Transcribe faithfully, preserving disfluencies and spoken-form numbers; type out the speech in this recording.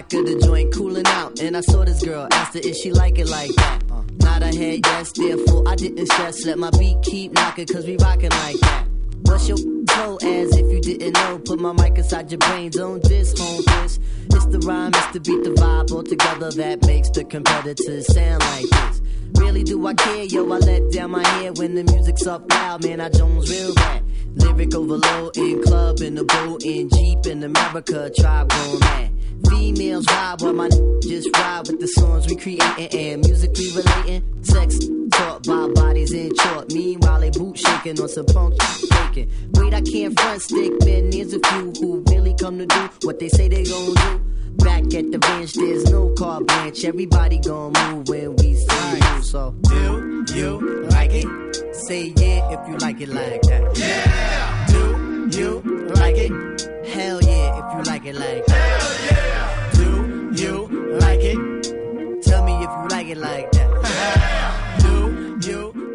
back of the joint, cooling out, and I saw this girl. Asked her if she like it like that. Nod her head, yes, therefore I didn't stress. Let my beat keep knocking, cause we rockin' like that. What's your flow, as if you didn't know? Put my mic inside your brain, don't diss, home this. It's the rhyme, it's the beat, the vibe all together that makes the competitors sound like this. Really do I care, yo, I let down my hair when the music's up loud, man, I Jones real bad. Lyric overload in club, in the boat, in Jeep, in America, tribe going mad. Females ride while my n- just ride with the songs we creating and musically relating. Sex taught by bodies in short. Meanwhile, they boot shaking on some punk shaking. Wait, I can't front stick, man. There's a few who really come to do what they say they gon' do. Back at the bench, there's no carte blanche. Everybody gon' move when we say you. So, do you like it? Say yeah if you like it like that. Yeah! Do you like it? Hell yeah if you like it like that. Hell yeah! Do you like it? Tell me if you like it like that. Yeah! Do you